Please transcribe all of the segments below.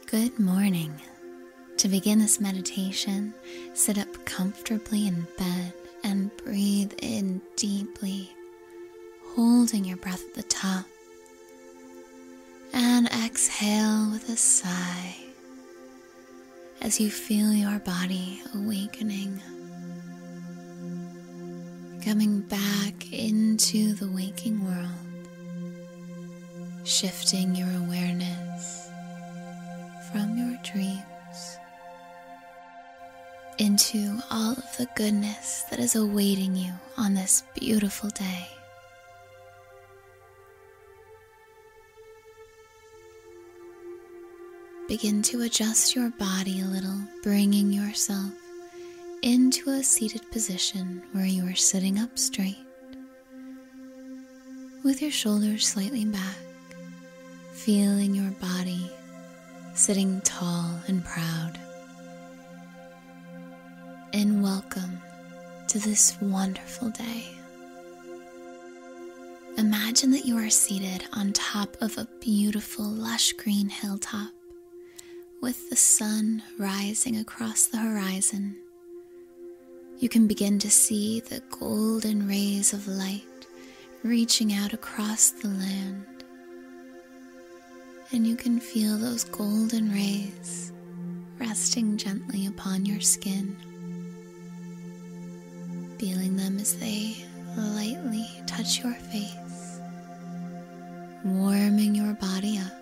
Good morning. To begin this meditation, sit up comfortably in bed and breathe in deeply, holding your breath at the top. And exhale with a sigh as you feel your body awakening, coming back into the waking world, shifting your awareness from your dreams into all of the goodness that is awaiting you on this beautiful day. Begin to adjust your body a little, bringing yourself into a seated position where you are sitting up straight, with your shoulders slightly back, feeling your body sitting tall and proud. And welcome to this wonderful day. Imagine that you are seated on top of a beautiful lush green hilltop with the sun rising across the horizon. You can begin to see the golden rays of light reaching out across the land. And you can feel those golden rays resting gently upon your skin, feeling them as they lightly touch your face, warming your body up.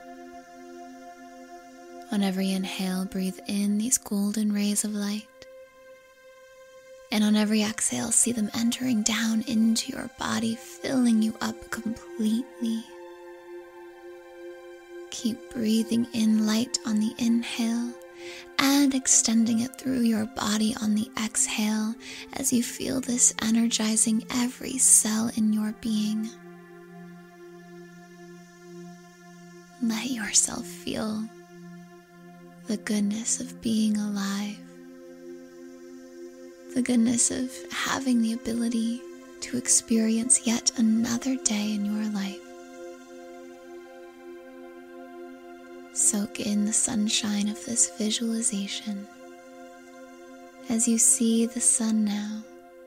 On every inhale, breathe in these golden rays of light. And on every exhale, see them entering down into your body, filling you up completely. Keep breathing in light on the inhale and extending it through your body on the exhale as you feel this energizing every cell in your being. Let yourself feel the goodness of being alive, the goodness of having the ability to experience yet another day in your life. Soak in the sunshine of this visualization as you see the sun now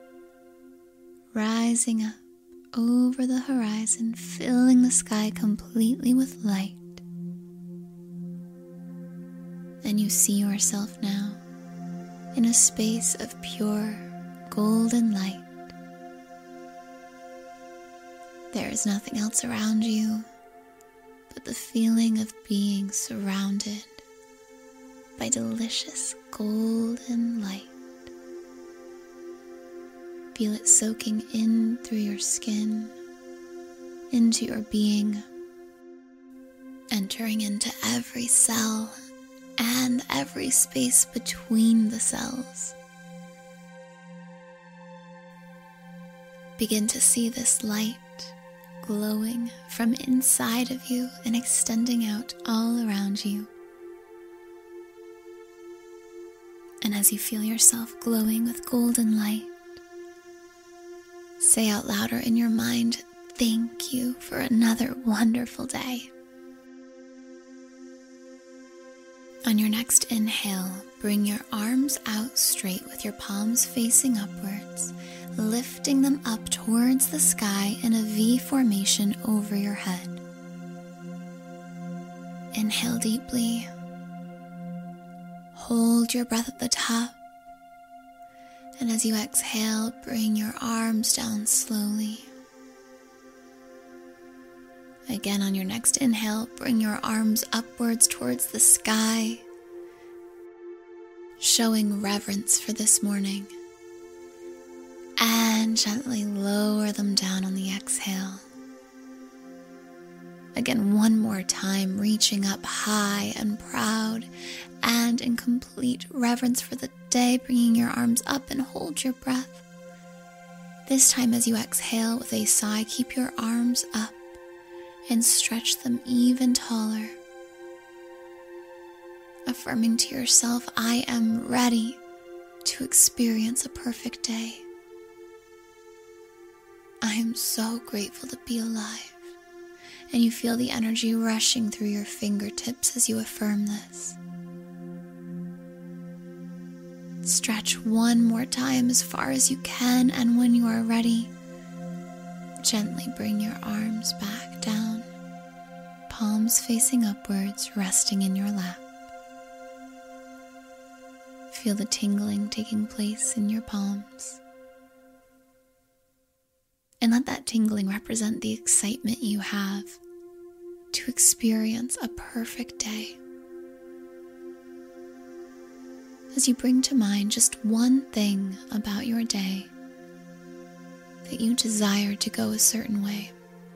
rising up over the horizon, filling the sky completely with light. And you see yourself now in a space of pure golden light. There is nothing else around you but the feeling of being surrounded by delicious golden light. Feel it soaking in through your skin, into your being, entering into every cell and every space between the cells. Begin to see this light glowing from inside of you and extending out all around you. And as you feel yourself glowing with golden light, say out louder in your mind, "Thank you for another wonderful day." On your next inhale, bring your arms out straight with your palms facing upwards, lifting them up towards the sky in a V formation over your head. Inhale deeply. Hold your breath at the top. And as you exhale, bring your arms down slowly. Again, on your next inhale, bring your arms upwards towards the sky, showing reverence for this morning. And gently lower them down on the exhale. Again, one more time, reaching up high and proud and in complete reverence for the day, bringing your arms up and hold your breath. This time as you exhale with a sigh, keep your arms up and stretch them even taller. Affirming to yourself, "I am ready to experience a perfect day. I am so grateful to be alive." And you feel the energy rushing through your fingertips as you affirm this. Stretch one more time as far as you can, and when you are ready, gently bring your arms back down, palms facing upwards, resting in your lap. Feel the tingling taking place in your palms. And let that tingling represent the excitement you have to experience a perfect day. As you bring to mind just one thing about your day that you desire to go a certain way,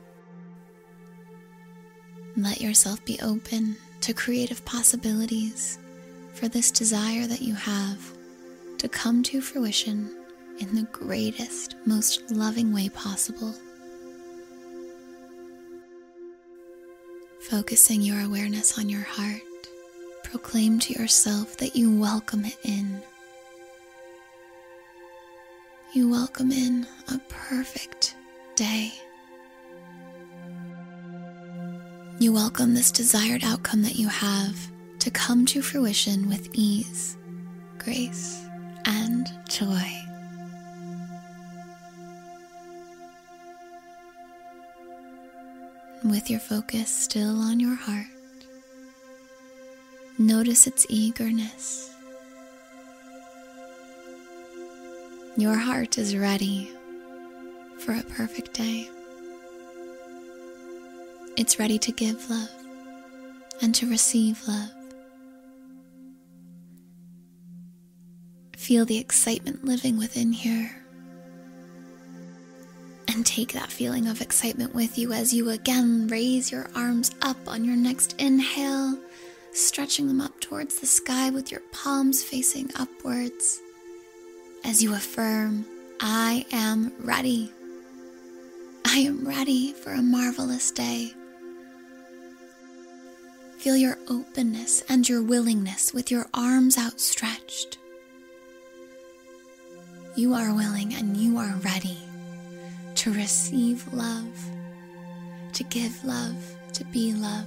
let yourself be open to creative possibilities for this desire that you have to come to fruition in the greatest, most loving way possible. Focusing your awareness on your heart, proclaim to yourself that you welcome it in. You welcome in a perfect day. You welcome this desired outcome that you have to come to fruition with ease, grace, and joy. With your focus still on your heart, notice its eagerness. Your heart is ready for a perfect day. It's ready to give love and to receive love. Feel the excitement living within here. And take that feeling of excitement with you as you again raise your arms up on your next inhale, stretching them up towards the sky with your palms facing upwards. As you affirm, I am ready. I am ready for a marvelous day. Feel your openness and your willingness with your arms outstretched. You are willing and you are ready to receive love, to give love, to be love.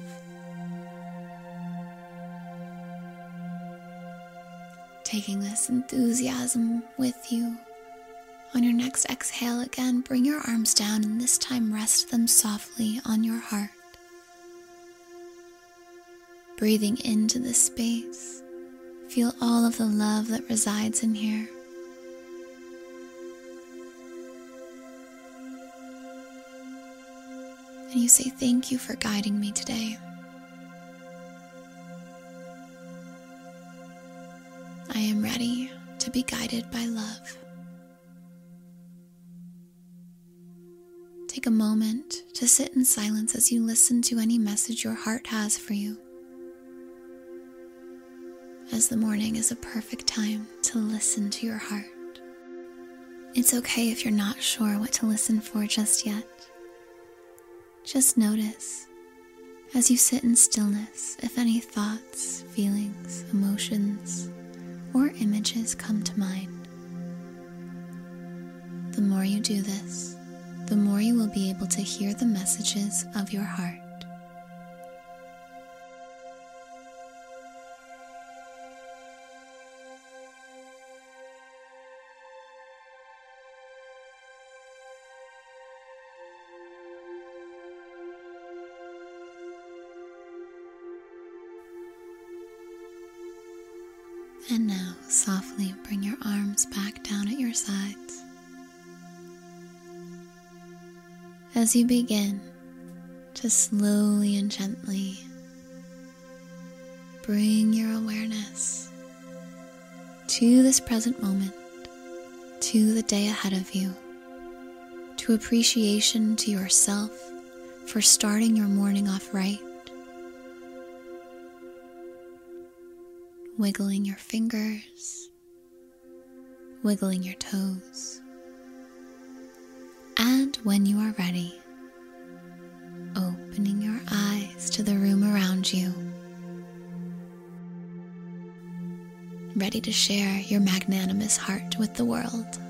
Taking this enthusiasm with you, on your next exhale again, bring your arms down and this time rest them softly on your heart. Breathing into this space, feel all of the love that resides in here. And you say, thank you for guiding me today. I am ready to be guided by love. Take a moment to sit in silence as you listen to any message your heart has for you, as the morning is a perfect time to listen to your heart. It's okay if you're not sure what to listen for just yet. Just notice, as you sit in stillness, if any thoughts, feelings, emotions, or images come to mind. The more you do this, the more you will be able to hear the messages of your heart. And now, softly bring your arms back down at your sides. As you begin to slowly and gently bring your awareness to this present moment, to the day ahead of you, to appreciation to yourself for starting your morning off right, wiggling your fingers, wiggling your toes, and when you are ready, opening your eyes to the room around you, ready to share your magnanimous heart with the world.